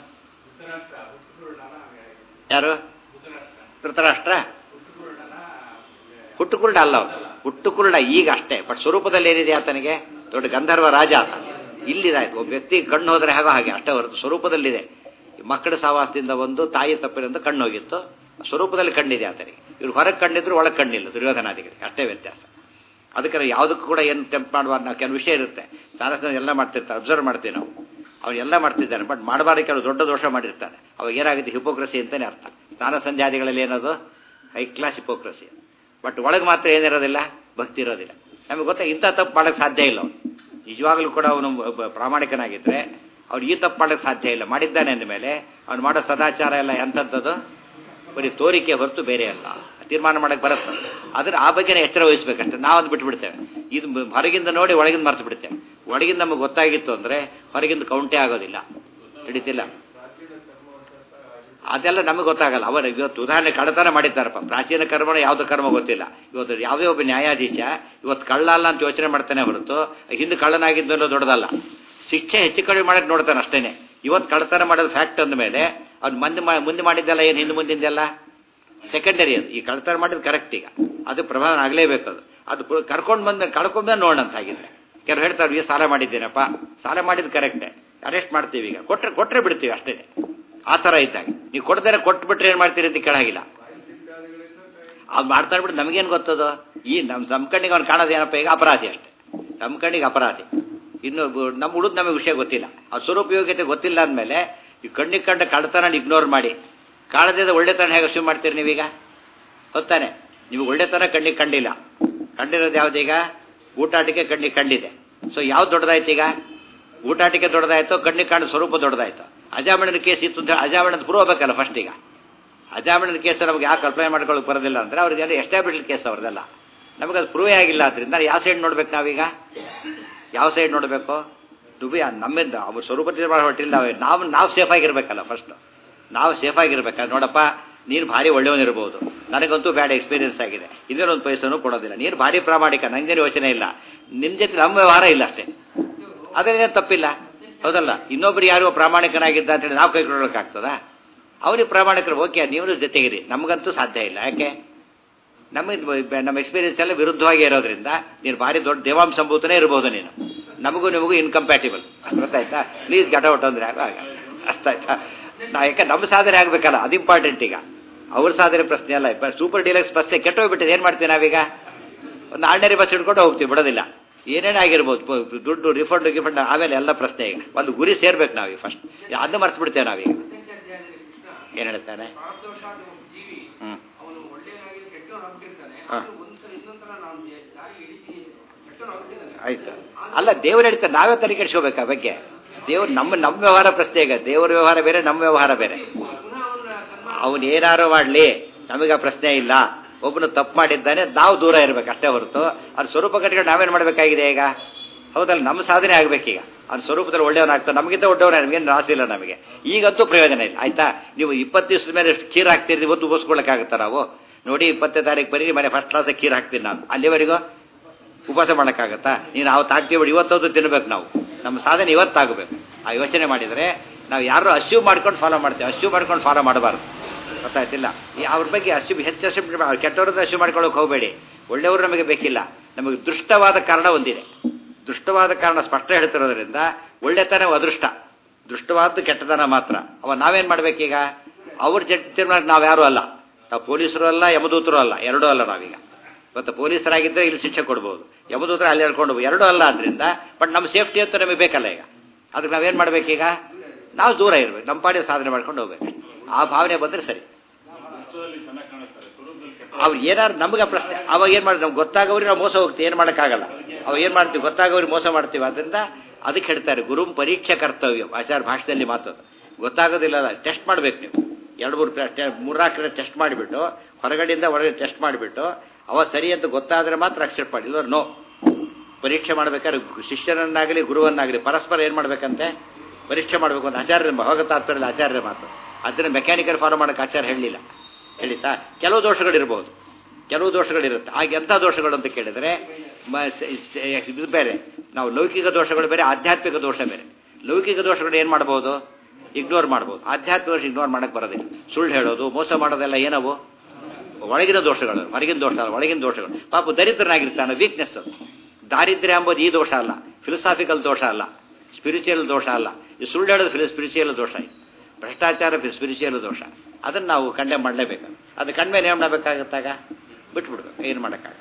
ಯಾರು? ಧೃತರಾಷ್ಟ್ರ ಹುಟ್ಟುಕುರುಡ ಅಲ್ಲ ಅವನು. ಹುಟ್ಟುಕುರುಡ ಈಗ ಅಷ್ಟೇ. ಬಟ್ ಸ್ವರೂಪದಲ್ಲಿ ಏನಿದೆ ಆತನಿಗೆ? ದೊಡ್ಡ ಗಂಧರ್ವ ರಾಜ ಆತ. ಇಲ್ಲಿದಾಯ್ತು. ಒಬ್ಬ ವ್ಯಕ್ತಿ ಕಣ್ಣು ಹೋದರೆ ಹಾಗೆ ಅಷ್ಟೇ ಹೊರತು ಸ್ವರೂಪದಲ್ಲಿದೆ. ಮಕ್ಕಳ ಸಹವಾಸದಿಂದ ಒಂದು, ತಾಯಿ ತಪ್ಪಿನಿಂದ ಕಣ್ಣು ಹೋಗಿತ್ತು. ಸ್ವರೂಪದಲ್ಲಿ ಕಣ್ಣಿದೆ ಆತನಿಗೆ. ಇವ್ರು ಹೊರಗೆ ಕಣ್ಣಿದ್ರು ಒಳಗೆ ಕಣ್ಣಿಲ್ಲ ದುರ್ಯೋಧನಾದಿಗಳಿಗೆ. ಅಷ್ಟೇ ವ್ಯತ್ಯಾಸ. ಅದಕ್ಕೆ ಯಾವುದಕ್ಕೂ ಕೂಡ ಏನು ಟೆಂಪ್ ಮಾಡಬಾರ್ದು. ನಾವು ಕೆಲವು ವಿಷಯ ಇರುತ್ತೆ, ಸಾಧನ ಎಲ್ಲ ಮಾಡ್ತಿರ್ತಾರೆ, ಅಬ್ಸರ್ವ್ ಮಾಡ್ತೀವಿ ನಾವು. ಅವ್ರು ಎಲ್ಲ ಮಾಡ್ತಿದ್ದಾನೆ, ಬಟ್ ಮಾಡಬಾರ್ದು ಕೆಲವು ದೊಡ್ಡ ದೋಷ ಮಾಡಿರ್ತಾನೆ. ಅವಾಗ ಏನಾಗುತ್ತೆ? ಹಿಪೋಕ್ರಸಿ ಅಂತಲೇ ಅರ್ಥ. ಸ್ನಾನ ಸಂಧ್ಯಾದಿಗಳಲ್ಲಿ ಏನದು? High class hypocrisy. ಬಟ್ ಒಳಗೆ ಮಾತ್ರ ಏನಿರೋದಿಲ್ಲ? ಭಕ್ತಿ ಇರೋದಿಲ್ಲ. ನಮಗೆ ಗೊತ್ತಾ ಇಂಥ ತಪ್ಪು ಮಾಡೋಕ್ಕೆ ಸಾಧ್ಯ ಇಲ್ಲ. ಅವನು ನಿಜವಾಗ್ಲೂ ಕೂಡ ಅವನು ಪ್ರಾಮಾಣಿಕನಾಗಿದ್ದರೆ ಅವ್ನು ಈ ತಪ್ಪು ಮಾಡೋಕ್ಕೆ ಸಾಧ್ಯ ಇಲ್ಲ. ಮಾಡಿದ್ದಾನೆ ಅಂದಮೇಲೆ ಅವ್ನು ಮಾಡೋ ಸದಾಚಾರ ಎಲ್ಲ ಎಂಥದ್ದು? ಬರೀ ತೋರಿಕೆ ಹೊರತು ಬೇರೆ ಅಲ್ಲ. ತೀರ್ಮಾನ ಮಾಡೋಕ್ಕೆ ಬರುತ್ತೆ. ಆದರೆ ಆ ಬಗ್ಗೆನೇ ಎಚ್ಚರ ವಹಿಸ್ಬೇಕಂತೆ. ನಾವೊಂದು ಬಿಟ್ಬಿಡ್ತೇವೆ. ಇದು ಹೊರಗಿಂದ ನೋಡಿ ಒಳಗಿಂದ ಮರೆತು ಬಿಡ್ತೇವೆ. ಒಳಗಿಂದ ನಮಗೆ ಗೊತ್ತಾಗಿತ್ತು ಅಂದರೆ ಹೊರಗಿಂದ ಕೌಂಟೇ ಆಗೋದಿಲ್ಲ, ಹಿಡಿತಿಲ್ಲ. ಅದೆಲ್ಲ ನಮಗೆ ಗೊತ್ತಾಗಲ್ಲ. ಅವರು ಇವತ್ತು ಉದಾಹರಣೆ ಕಳ್ಳತನ ಮಾಡಿದ್ದಾರಪ್ಪ. ಪ್ರಾಚೀನ ಕರ್ಮನ ಯಾವುದೋ ಕರ್ಮ ಗೊತ್ತಿಲ್ಲ. ಇವತ್ತು ಯಾವುದೇ ಒಬ್ಬ ನ್ಯಾಯಾಧೀಶ ಇವತ್ತು ಕಳ್ಳ ಅಲ್ಲ ಅಂತ ಯೋಚನೆ ಮಾಡ್ತಾನೆ ಹೊರತು ಹಿಂದೆ ಕಳ್ಳನಾಗಿದ್ದಲ್ಲೋ ದೊಡ್ಡದಲ್ಲ. ಶಿಕ್ಷೆ ಹೆಚ್ಚು ಕಡಿಮೆ ಮಾಡೋಕ್ಕೆ ನೋಡ್ತಾನೆ ಅಷ್ಟೇನೆ. ಇವತ್ತು ಕಳ್ಳತನ ಮಾಡೋದು ಫ್ಯಾಕ್ಟ್ ಅಂದ ಮೇಲೆ ಅವ್ನು ಮುಂದೆ ಮಾಡಿದ್ದೆಲ್ಲ ಏನು ಹಿಂದೆ ಮುಂದಿಂದೆಲ್ಲ ಸೆಕೆಂಡರಿ. ಅದು ಈ ಕಳ್ಳತನ ಮಾಡಿದ್ದು ಕರೆಕ್ಟ್. ಈಗ ಅದು ಪ್ರಭಾವ ಆಗಲೇಬೇಕು. ಅದು ಕರ್ಕೊಂಡು ಕಳ್ಕೊಂಡ ನೋಡೋಣ ಆಗಿದ್ರೆ. ಕೆಲವು ಹೇಳ್ತಾರೆ ಈ ಸಾಲ ಮಾಡಿದ್ದೇನಪ್ಪ, ಸಾಲ ಮಾಡಿದ್ದು ಕರೆಕ್ಟೇ, ಅರೆಸ್ಟ್ ಮಾಡ್ತೀವಿ. ಈಗ ಕೊಟ್ಟರೆ ಬಿಡ್ತೀವಿ ಅಷ್ಟೇ. ಆ ಥರ ಇದ್ದಾಗ ನೀವು ಕೊಡ್ತಾರೆ, ಕೊಟ್ಬಿಟ್ರೆ ಏನು ಮಾಡ್ತೀರಿ ಅಂತ ಕೇಳಾಗಿಲ್ಲ. ಅದು ಮಾಡ್ತಾ ಬಿಟ್ಟು ನಮಗೇನು ಗೊತ್ತದು? ಈ ನಮ್ಮ ಕಣ್ಣಿಗೆ ಅವ್ನು ಕಾಣೋದೇನಪ್ಪ? ಈಗ ಅಪರಾಧಿ ಅಷ್ಟೇ. ನಮ್ಮ ಕಣ್ಣಿಗೆ ಅಪರಾಧಿ. ಇನ್ನು ನಮ್ಮ ಹುಡುಗ ನಮಗೆ ವಿಷಯ ಗೊತ್ತಿಲ್ಲ, ಆ ಸ್ವರೂಪಯೋಗ್ಯತೆ ಗೊತ್ತಿಲ್ಲ ಅಂದಮೇಲೆ ಈ ಕಣ್ಣಿಗೆ ಕಂಡ ಕಳ್ಳತನ ಇಗ್ನೋರ್ ಮಾಡಿ ಕಾಣದಿಂದ ಒಳ್ಳೆತನ ಹೇಗೆ ಅಸ್ಯೂಮ್ ಮಾಡ್ತೀರಿ ನೀವೀಗ? ಗೊತ್ತಾನೆ ನಿಮಗೆ ಒಳ್ಳೆತನ ಕಣ್ಣಿಗೆ ಕಂಡಿಲ್ಲ. ಕಂಡಿರೋದು ಯಾವುದೀಗ? ಊಟಾಟಿಕೆ ಕಣ್ಣಿಗೆ ಕಂಡಿದೆ. ಸೊ ಯಾವ್ದು ದೊಡ್ಡದಾಯ್ತು ಈಗ? ಊಟಾಟಿಕೆ ದೊಡ್ಡದಾಯ್ತು, ಕಣ್ಣಿಗೆ ಕಾಣ ಸ್ವರೂಪ ದೊಡ್ಡದಾಯ್ತು. ಅಜಾಮಣನ ಕೇಸ್ ಇತ್ತು ಅಂತ ಅಜಾಮಣದ ಪ್ರೂವ್ ಆಗಬೇಕಲ್ಲ ಫಸ್ಟ್. ಈಗ ಅಜಾಮಣನ ಕೇಸ್ ನಮಗೆ ಯಾಕೆ ಕಲ್ಪನೆ ಮಾಡ್ಕೊಳ್ಳೋಕೆ ಬರೋದಿಲ್ಲ ಅಂದರೆ ಅವ್ರಿಗೆಲ್ಲ ಎಸ್ಟಾಬ್ಲಿಷ್ಡ್ ಕೇಸ್ ಅವ್ರದೆಲ್ಲ. ನಮಗದು ಪ್ರೂವೇ ಆಗಿಲ್ಲ. ಆದ್ದರಿಂದ ಯಾವ ಸೈಡ್ ನೋಡ್ಬೇಕು ನಾವೀಗ? ಯಾವ ಸೈಡ್ ನೋಡಬೇಕು? ನಮ್ಮಿಂದ ಅವ್ರ ಸ್ವರೂಪ ಹೊಟ್ಟಿಲ್ಲ. ನಾವು ಸೇಫ್ ಆಗಿರ್ಬೇಕಲ್ಲ ಫಸ್ಟ್. ನಾವು ಸೇಫ್ ಆಗಿರ್ಬೇಕಾದ್ರೆ ನೋಡಪ್ಪ, ನೀನು ಭಾರಿ ಒಳ್ಳೆಯವನಿರ್ಬೋದು, ನನಗಂತೂ ಬ್ಯಾಡ್ ಎಕ್ಸ್ಪೀರಿಯನ್ಸ್ ಆಗಿದೆ, ಇನ್ನೊಂದು ಪೈಸನೂ ಕೊಡೋದಿಲ್ಲ, ನೀನು ಭಾರಿ ಪ್ರಾಮಾಣಿಕ, ನನಗೇನು ಯೋಚನೆ ಇಲ್ಲ, ನಿಮ್ಮ ಜೊತೆ ನಮ್ಮ ವ್ಯವಹಾರ ಇಲ್ಲ ಅಷ್ಟೇ. ಅದೇನೇನು ತಪ್ಪಿಲ್ಲ, ಹೌದಲ್ಲ? ಇನ್ನೊಬ್ರು ಯಾರೋ ಪ್ರಾಮಾಣಿಕನಾಗಿದ್ದ ಅಂತೇಳಿ ನಾವು ಕೈ ಕೊಡೋಕ್ಕಾಗ್ತದಾ? ಅವ್ರಿಗೆ ಪ್ರಾಮಾಣಿಕರು ಓಕೆ, ನೀವು ಜೊತೆಗಿರಿ, ನಮಗಂತೂ ಸಾಧ್ಯ ಇಲ್ಲ. ಯಾಕೆ? ನಮ್ಮ ಎಕ್ಸ್ಪೀರಿಯನ್ಸ್ ಎಲ್ಲ ವಿರುದ್ಧವಾಗಿ ಇರೋದ್ರಿಂದ ನೀನು ಭಾರಿ ದೊಡ್ಡ ದೇವಾಂಶಂಭೂತನೇ ಇರ್ಬೋದು, ನೀನು ನಮಗೂ ನಿಮಗೂ ಇನ್ಕಂಪ್ಯಾಟಿಬಲ್. ಗೊತ್ತಾಯ್ತಾ? ಪ್ಲೀಸ್ ಗೆಟ್ ಔಟ್ ಅಂದರೆ ಆಗ ಅರ್ಥ ಆಯ್ತಾ? ಯಾಕೆ ನಮ್ಮ ಸಾಧನೆ ಆಗಬೇಕಲ್ಲ, ಅದು ಇಂಪಾರ್ಟೆಂಟ್. ಈಗ ಅವ್ರ ಸಾಧನೆ ಪ್ರಶ್ನೆ ಅಲ್ಲ. ಸೂಪರ್ ಡೀಲಕ್ಸ್ ಬಸ್ಸೇ ಕೆಟ್ಟೋಗ್ಬಿಟ್ಟಿದೆ, ಏನು ಮಾಡ್ತೀವಿ ನಾವೀಗ? ಒಂದು ಆರ್ಡಿನರಿ ಬಸ್ ಹಿಡ್ಕೊಂಡು ಹೋಗ್ತೀವಿ, ಬಿಡೋದಿಲ್ಲ. ಏನೇನೇ ಆಗಿರ್ಬೋದು, ದುಡ್ಡು ರಿಫಂಡ್ ಗಿಫಂಡ್ ಆಮೇಲೆ ಎಲ್ಲ ಪ್ರಶ್ನೆ. ಈಗ ಒಂದು ಗುರಿ ಸೇರ್ಬೇಕು ನಾವೀಗ ಫಸ್ಟ್, ಅದನ್ನ ಮರ್ಸ್ಬಿಡ್ತೇವೆ ನಾವೀಗ. ಏನು ಹೇಳ್ತಾನೆ? ಹ್ಞೂ ಆಯ್ತು. ಅಲ್ಲ, ದೇವ್ರು ಹೇಳ್ತಾರೆ, ನಾವೇ ತಲೆ ಕೆಡಿಸ್ಕೋಬೇಕು ಆ ಬಗ್ಗೆ. ದೇವ್ರು ನಮ್ಮ ವ್ಯವಹಾರ ಪ್ರಶ್ನೆ. ಈಗ ದೇವ್ರ ವ್ಯವಹಾರ ಬೇರೆ, ನಮ್ಮ ವ್ಯವಹಾರ ಬೇರೆ. ಅವನು ಏನಾರು ಮಾಡಲಿ, ನಮಗೆ ಆ ಪ್ರಶ್ನೆ ಇಲ್ಲ. ಒಬ್ಬನು ತಪ್ಪು ಮಾಡಿದ್ದಾನೆ, ನಾವು ದೂರ ಇರಬೇಕು ಅಷ್ಟೇ ಹೊರತು ಅವ್ರ ಸ್ವರೂಪ ಕಟ್ಕೊಂಡು ನಾವೇನು ಮಾಡಬೇಕಾಗಿದೆ ಈಗ? ಹೌದಲ್ಲ, ನಮ್ಮ ಸಾಧನೆ ಆಗಬೇಕೀಗ. ಅವ್ನ ಸ್ವರೂಪದಲ್ಲಿ ಒಳ್ಳೆಯವನಾಗ್ತಾನೆ, ನಮಗಿಂತ ಒಳ್ಳೆಯವನ, ನಮಗೇನು ರಾಸ ಇಲ್ಲ ನಮಗೆ. ಈಗಂತೂ ಪ್ರಯೋಜನ ಇಲ್ಲ. ಆಯ್ತಾ? ನೀವು 20 ದಿವಸದ ಮೇಲೆ ಎಷ್ಟು ಖೀರ್ ಹಾಕ್ತೀರಿ, ಇವತ್ತು ಉಪಸ್ಕೊಳ್ಳೋಕ್ಕಾಗುತ್ತಾ ನಾವು? ನೋಡಿ, 20ನೇ ತಾರೀಕು ಬರೀ ಮನೆ ಫಸ್ಟ್ ಕ್ಲಾಸಾಗಿ ಖೀರ್ ಹಾಕ್ತೀನಿ ನಾನು, ಅಲ್ಲಿವರೆಗೂ ಉಪವಾಸ ಮಾಡೋಕ್ಕಾಗತ್ತಾ? ನೀನು ಅವತ್ತು ಹಾಕ್ತೀವಿ, ಇವತ್ತೊಂದು ತಿನ್ಬೇಕು ನಾವು. ನಮ್ಮ ಸಾಧನೆ ಇವತ್ತಾಗಬೇಕು. ಆ ಯೋಚನೆ ಮಾಡಿದರೆ ನಾವು ಯಾರು ಅಶ್ಯೂವ್ ಮಾಡ್ಕೊಂಡು ಫಾಲೋ ಮಾಡ್ತೇವೆ, ಅಶ್ಯೂವ್ ಮಾಡ್ಕೊಂಡು ಫಾಲೋ ಮಾಡಬಾರ್ದು. ಗೊತ್ತಾಯ್ತಿಲ್ಲ? ಅವ್ರ ಬಗ್ಗೆ ಹೆಚ್ಚು ಕೆಟ್ಟವ್ರದ್ದು ಅಶ್ಯೂವ್ ಮಾಡ್ಕೊಳ್ಳೋಕೆ ಹೋಗಬೇಡಿ. ಒಳ್ಳೆಯವರು ನಮಗೆ ಬೇಕಿಲ್ಲ. ನಮಗೆ ದೃಷ್ಟವಾದ ಕಾರಣ ಒಂದಿದೆ. ದೃಷ್ಟವಾದ ಕಾರಣ ಸ್ಪಷ್ಟ ಹೇಳ್ತಿರೋದ್ರಿಂದ ಒಳ್ಳೆತನ ಅದೃಷ್ಟ, ದೃಷ್ಟವಾದ್ದು ಕೆಟ್ಟತನ ಮಾತ್ರ. ನಾವೇನು ಮಾಡಬೇಕೀಗ? ಅವ್ರ ತೀರ್ಮಾನಕ್ಕೆ ನಾವು ಯಾರೂ ಅಲ್ಲ. ನಾವು ಪೊಲೀಸರು ಅಲ್ಲ, ಯಮದೂತರು ಅಲ್ಲ, ಎರಡೂ ಅಲ್ಲ ನಾವೀಗ. ಇವತ್ತು ಪೊಲೀಸರಾಗಿದ್ದರೆ ಇಲ್ಲಿ ಶಿಕ್ಷೆ ಕೊಡ್ಬೋದು, ಯಮದೂತರು ಅಲ್ಲಿ ಹೇಳ್ಕೊಂಡು ಎರಡೂ ಅಲ್ಲ. ಆದ್ದರಿಂದ ಬಟ್ ನಮ್ಮ ಸೇಫ್ಟಿ ಅಂತ ನಮಗೆ ಬೇಕಲ್ಲ ಈಗ. ಅದಕ್ಕೆ ನಾವೇನು ಮಾಡಬೇಕೀಗ? ನಾವು ದೂರ ಇರಬೇಕು, ನಮ್ಮ ಪಾಡಿಗೆ ಸಾಧನೆ ಮಾಡ್ಕೊಂಡು ಹೋಗ್ಬೇಕು. ಆ ಭಾವನೆ ಬಂದರೆ ಸರಿ. ಅವ್ರು ಏನಾದ್ರು ನಮಗೆ ಪ್ರಶ್ನೆ, ಅವಾಗ ಏನು ಮಾಡಿ ನಮ್ಗೆ ಗೊತ್ತಾಗೋರಿಗೆ ನಾವು ಮೋಸ ಹೋಗ್ತೀವಿ, ಏನು ಮಾಡೋಕ್ಕಾಗಲ್ಲ. ಅವಾಗ ಏನು ಮಾಡ್ತೀವಿ? ಗೊತ್ತಾಗೋರಿಗೆ ಮೋಸ ಮಾಡ್ತೀವಿ. ಆದ್ದರಿಂದ ಅದಕ್ಕೆ ಹೇಳ್ತಾರೆ ಗುರುಂ ಪರೀಕ್ಷೆ ಕರ್ತವ್ಯ. ಆಚಾರ್ಯ ಭಾಷೆಯಲ್ಲಿ ಮಾತದು. ಗೊತ್ತಾಗೋದಿಲ್ಲ, ಟೆಸ್ಟ್ ಮಾಡಬೇಕು ನೀವು. 2-3 ಟೆಸ್ಟ್ ಮಾಡಿಬಿಟ್ಟು, ಹೊರಗಡೆಯಿಂದ ಹೊರಗಡೆ ಟೆಸ್ಟ್ ಮಾಡಿಬಿಟ್ಟು, ಅವ ಸರಿ ಅಂತ ಗೊತ್ತಾದರೆ ಮಾತ್ರ ಅಕ್ಸೆಪ್ಟ್ ಮಾಡಿ. ಇಲ್ಲವ್ರು ನೋ. ಪರೀಕ್ಷೆ ಮಾಡಬೇಕಾದ್ರೆ ಶಿಷ್ಯನನ್ನಾಗಲಿ ಗುರುವನ್ನಾಗಲಿ ಪರಸ್ಪರ ಏನು ಮಾಡಬೇಕಂತೆ? ಪರೀಕ್ಷೆ ಮಾಡಬೇಕು ಅಂತ ಆಚಾರ್ಯ ಭಗವತಾತ್ಮರಲ್ಲಿ ಆಚಾರ್ಯರ ಮಾತು. ಅದನ್ನು ಮೆಕ್ಯಾನಿಕಲ್ ಫಾಲೋ ಮಾಡೋಕ್ಕೆ ಆಚಾರ್ಯ ಹೇಳಲಿಲ್ಲ. ಹೇಳಿತಾ? ಕೆಲವು ದೋಷಗಳಿರ್ಬೋದು, ಕೆಲವು ದೋಷಗಳಿರುತ್ತೆ. ಆಗ ಎಂಥ ದೋಷಗಳು ಅಂತ ಕೇಳಿದರೆ ಇದು ಬೇರೆ. ನಾವು ಲೌಕಿಕ ದೋಷಗಳು ಬೇರೆ, ಆಧ್ಯಾತ್ಮಿಕ ದೋಷ ಬೇರೆ. ಲೌಕಿಕ ದೋಷಗಳು ಏನು ಮಾಡ್ಬೋದು? ಇಗ್ನೋರ್ ಮಾಡ್ಬೋದು. ಆಧ್ಯಾತ್ಮಿಕ ದೋಷ ಇಗ್ನೋರ್ ಮಾಡೋಕ್ಕೆ ಬರೋದಿಲ್ಲ. ಸುಳ್ಳು ಹೇಳೋದು, ಮೋಸ ಮಾಡೋದೆಲ್ಲ ಏನವು? ಒಳಗಿನ ದೋಷಗಳು. ಹೊರಗಿನ ದೋಷ ಅಲ್ಲ, ಒಳಗಿನ ದೋಷಗಳು. ಪಾಪ ದರಿದ್ರನಾಗಿರ್ತಾನೆ, ವೀಕ್ನೆಸ್ ಅದು. ದಾರಿದ್ರ್ಯ ಎಂಬುದು ಈ ದೋಷ ಅಲ್ಲ, ಫಿಲಸಾಫಿಕಲ್ ದೋಷ ಅಲ್ಲ, ಸ್ಪಿರಿಚುವಲ್ ದೋಷ ಅಲ್ಲ. ಈ ಸುಳ್ಳು ಹೇಳೋದು ಸ್ಪಿರಿಚುವಲ್ ದೋಷ, ಭ್ರಷ್ಟಾಚಾರ ಸ್ಪಿರಿಚುವಲ್ ದೋಷ. ಅದನ್ನು ನಾವು ಕಂಡೆಮ್ ಮಾಡಲೇಬೇಕು. ಅದು ಕಂಡ್ಮೇಲೆ ಏನು ಮಾಡಬೇಕಾಗತ್ತಾಗ? ಬಿಟ್ಬಿಡ್ಬೇಕು, ಏನು ಮಾಡೋಕ್ಕಾಗ.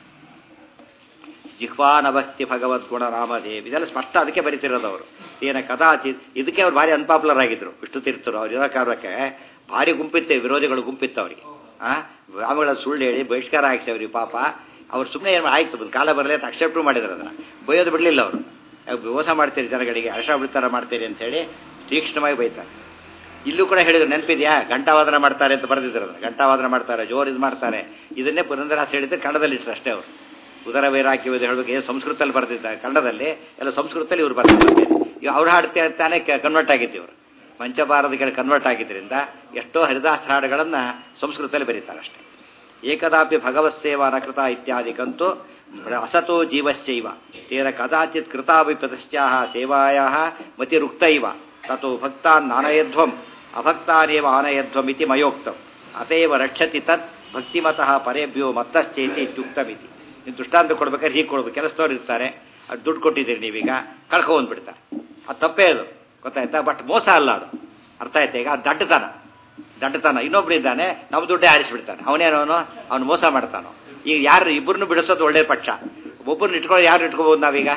ಜಿಹ್ವಾನಭಕ್ತಿ ಭಗವದ್ಗುಣ ರಾಮದೇವ್, ಇದೆಲ್ಲ ಸ್ಪಷ್ಟ. ಅದಕ್ಕೆ ಬರೀತಿರೋದು ಅವರು. ಏನ ಕದಾಚಿತ್. ಇದಕ್ಕೆ ಅವ್ರು ಭಾರಿ ಅನ್ಪಾಪ್ಯುಲರ್ ಆಗಿದ್ರು ವಿಷ್ಣು ತೀರ್ಥರು. ಅವ್ರು ಇರೋ ಕಾರಣಕ್ಕೆ ಭಾರಿ ಗುಂಪಿತ್ತೆ, ವಿರೋಧಿಗಳು ಗುಂಪಿತ್ತು ಅವರಿಗೆ. ರಾಮಗಳ ಸುಳ್ಳು ಹೇಳಿ ಬಹಿಷ್ಕಾರ ಹಾಕ್ಸಿ ಅವ್ರಿಗೆ. ಪಾಪ ಅವ್ರು ಸುಮ್ಮನೆ ಏನು ಆಯ್ತು, ಒಂದು ಕಾಲ ಬರಲಿ ಅಂತ ಅಕ್ಸೆಪ್ಟು ಮಾಡಿದ್ರು. ಅದನ್ನು ಬೈಯೋದು ಬಿಡಲಿಲ್ಲ ಅವರು. ಮೋಸ ಮಾಡ್ತೀರಿ ಜನಗಳಿಗೆ, ಹರ್ಷ ಬಿಡ್ತಾರ ಮಾಡ್ತೀರಿ ಅಂತ ಹೇಳಿ ತೀಕ್ಷ್ಣವಾಗಿ ಬೈತಾರೆ. ಇಲ್ಲೂ ಕೂಡ ಹೇಳಿದ್ರು, ನೆನಪಿದೆಯಾ? ಘಂಟಾವಾದನ ಮಾಡ್ತಾರೆ ಅಂತ ಬರೆದಿದ್ರು. ಅದನ್ನು ಘಂಟಾವಾದನ ಮಾಡ್ತಾರೆ, ಜೋರು ಇದು ಮಾಡ್ತಾರೆ. ಇದನ್ನೇ ಪುರಂದರದಾಸ ಹೇಳಿದ್ರೆ ಕನ್ನಡದಲ್ಲಿ ಇಟ್ಟರು ಅಷ್ಟೇ ಅವರು. ಉದರ ವೈರಾಗ್ಯವಿದೆ ಹೇಳಬೇಕು, ಏನು ಸಂಸ್ಕೃತದಲ್ಲಿ ಬರೆದಿದ್ದಾರೆ. ಕನ್ನಡದಲ್ಲಿ ಎಲ್ಲ ಸಂಸ್ಕೃತದಲ್ಲಿ ಇವ್ರು ಬರ್ತಿದ್ದಾರೆ. ಅವ್ರು ಹಾಡ್ತಾನೆ ಕನ್ವರ್ಟ್ ಆಗಿತ್ತು. ಇವರು ಪಂಚಭಾರತ ಕೆಳಗೆ ಕನ್ವರ್ಟ್ ಆಗಿದ್ದರಿಂದ ಎಷ್ಟೋ ಹರಿದಾಸ ಹಾಡುಗಳನ್ನು ಸಂಸ್ಕೃತದಲ್ಲಿ ಬರೀತಾರೆ ಅಷ್ಟೇ. ಏಕದಾಪಿ ಭಗವತ್ಸೇವಾ ನಕೃತ ಇತ್ಯಾದಿಕಂತೂ ಅಸತೋ ಜೀವಶ್ಚೈವ ತೇನ ಕದಾಚಿತ್ ಕೃತಾಪಿ ಪ್ರತಿಷ್ಠ್ಯಾಹ ಸೇವಾಯಾಹ ಮತಿರುಕ್ತೈವ ತಥೋ ಭಕ್ತಾನ್ ಆನಯಧ್ವಂ ಅಭಕ್ತಾನೇವ ಆನಯಧ್ವಂ ಇತಿ ಮಯೋಕ್ತಂ ಅತೇವ ರಕ್ಷತಿ ತತ್ ಭಕ್ತಿಮತಃ ಪರೇಭ್ಯೋ ಮತ್ತಶ್ಚೇತಿ ಇತ್ಯುಕ್ತಮಿತಿ. ನೀವು ದೃಷ್ಟಾಂತ ಕೊಡ್ಬೇಕಾದ್ರೆ ಹೀಗೆ ಕೊಡ್ಬೇಕು. ಕೆಲಸದವ್ರು ಇರ್ತಾರೆ, ಅದು ದುಡ್ಡು ಕೊಟ್ಟಿದ್ದೀರಿ ನೀವೀಗ, ಕಳ್ಕೊಂಡ್ಬಿಡ್ತಾರೆ. ಅದು ತಪ್ಪೇ, ಅದು ಗೊತ್ತಾಯ್ತಾ? ಬಟ್ ಮೋಸ ಅಲ್ಲ ಅದು, ಅರ್ಥ ಆಯ್ತಾ? ಈಗ ಅದು ದಡ್ಡತನ. ಇನ್ನೊಬ್ರು ಇದ್ದಾನೆ, ನಮ್ಮ ದುಡ್ಡೇ ಆರಿಸ್ಬಿಡ್ತಾನೆ. ಅವನು ಮೋಸ ಮಾಡ್ತಾನೋ. ಈಗ ಯಾರು ಇಬ್ಬರನ್ನು ಬಿಡಿಸೋದು ಒಳ್ಳೆ ಪಕ್ಷ. ಒಬ್ಬರನ್ನ ಇಟ್ಕೊಳ್ಳೋ ಯಾರು ಇಟ್ಕೋಬೋದು ನಾವೀಗ?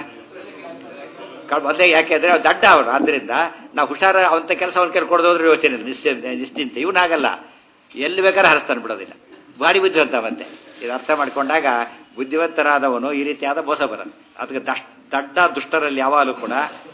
ಮೊದಲೇ ಯಾಕೆ ಅಂದರೆ ದಡ್ಡ ಅವನು. ಆದ್ದರಿಂದ ನಾವು ಹುಷಾರ ಅವಂಥ ಕೆಲಸ ಅವನ ಕೈಲಿ ಕೊಡೋದ್ರ ಯೋಚನೆ ನಿಶ್ಚಿಂತೆ. ಇವನಾಗಲ್ಲ, ಎಲ್ಲಿ ಬೇಕಾದ್ರೆ ಹರಿಸ್ತಾನೆ, ಬಿಡೋದಿಲ್ಲ. ಭಾರಿ ಬುದ್ಧಿವಂತವಂತೆ. ಇದು ಅರ್ಥ ಮಾಡ್ಕೊಂಡಾಗ ಬುದ್ಧಿವಂತರಾದವನು ಈ ರೀತಿಯಾದ ಮೋಸ ಬರೋದು. ಅದಕ್ಕೆ ದಡ್ಡ ದುಷ್ಟರಲ್ಲಿ ಯಾವಾಗಲೂ ಕೂಡ